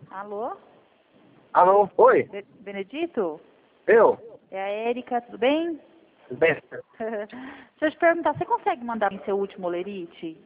Alô? Alô, oi, Benedito? eu? É a Érica, tudo bem? Bem, Deixa eu te perguntar, você consegue mandar em seu último olerite?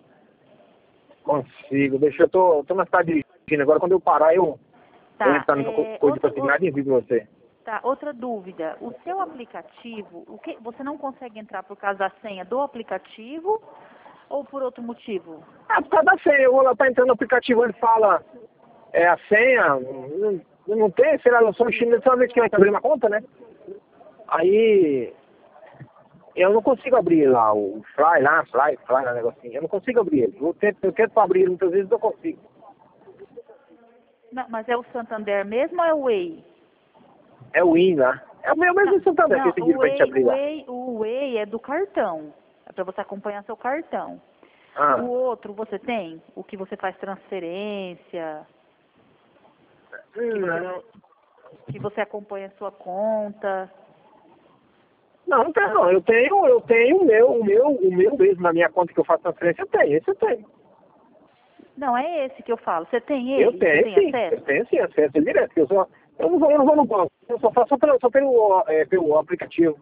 consigo, deixa tô na cidade dirigindo, agora quando eu parar eu entro na coisa pra terminar de vir com você. Tá, outra dúvida. O seu aplicativo, você não consegue entrar por causa da senha do aplicativo ou por outro motivo? Ah, por causa da senha, eu vou lá, tá entrando no aplicativo, ele fala, a senha, não tem, sei lá, eu sou chinês, só uma vez que vai abrir uma conta, né? Aí, eu não consigo abrir lá, o Fly lá, negocinho, eu não consigo abrir ele, eu tento abrir ele, muitas vezes eu consigo. Não, mas é o Santander mesmo ou é o Way? É o IN lá, é o meu mesmo Santander que pediram pra gente abrir lá. O Way é do cartão, é para você acompanhar seu cartão. Ah. O outro você tem? O que você faz transferência? Não. Que você acompanha a sua conta? Não tem não. Eu tenho o meu mesmo na minha conta que eu faço transferência, esse eu tenho. Não, é esse que eu falo. Você tem ele? Eu tenho Você tem sim, acesso? eu tenho sim, acesso direto. Eu não vou no banco, eu só faço só pelo aplicativo.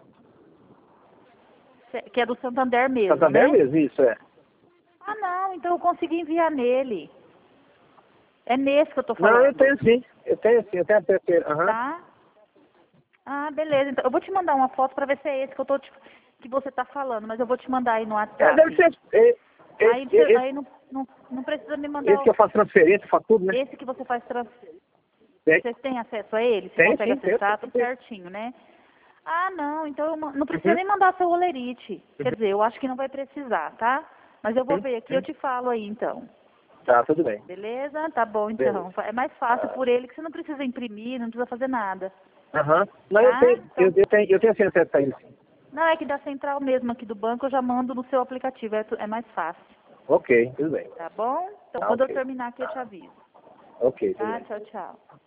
Que é do Santander mesmo, Santander né? mesmo, isso é. Ah, não, então eu consegui enviar nele. É nesse que eu tô falando. Não, eu tenho sim, eu tenho acesso. Aham. Tá? Ah, beleza. Então, eu vou te mandar uma foto pra ver se é esse que eu tô que você tá falando, mas eu vou te mandar aí no WhatsApp. Deve ser Aí não precisa me mandar esse que eu faço transferência, faço tudo, né? esse que você faz transferência. Tem, Vocês têm acesso a ele? Você tem consegue sim, tem. acessar tudo certinho, né? Ah, não, então não precisa nem mandar seu olerite. Quer dizer, eu acho que não vai precisar, tá? Mas eu vou ver aqui e eu te falo aí, então. Tá, tudo bem. Beleza? Tá bom, então. Beleza. É mais fácil por ele que você não precisa imprimir, não precisa fazer nada. Aham. Não, Tá? eu tenho acesso a isso. Não, é que da central mesmo aqui do banco eu já mando no seu aplicativo, é mais fácil. Ok, tudo bem. Tá bom? Então Tá, quando eu ok. terminar aqui eu te aviso. Ok, tudo Tá? bem. Tchau, tchau.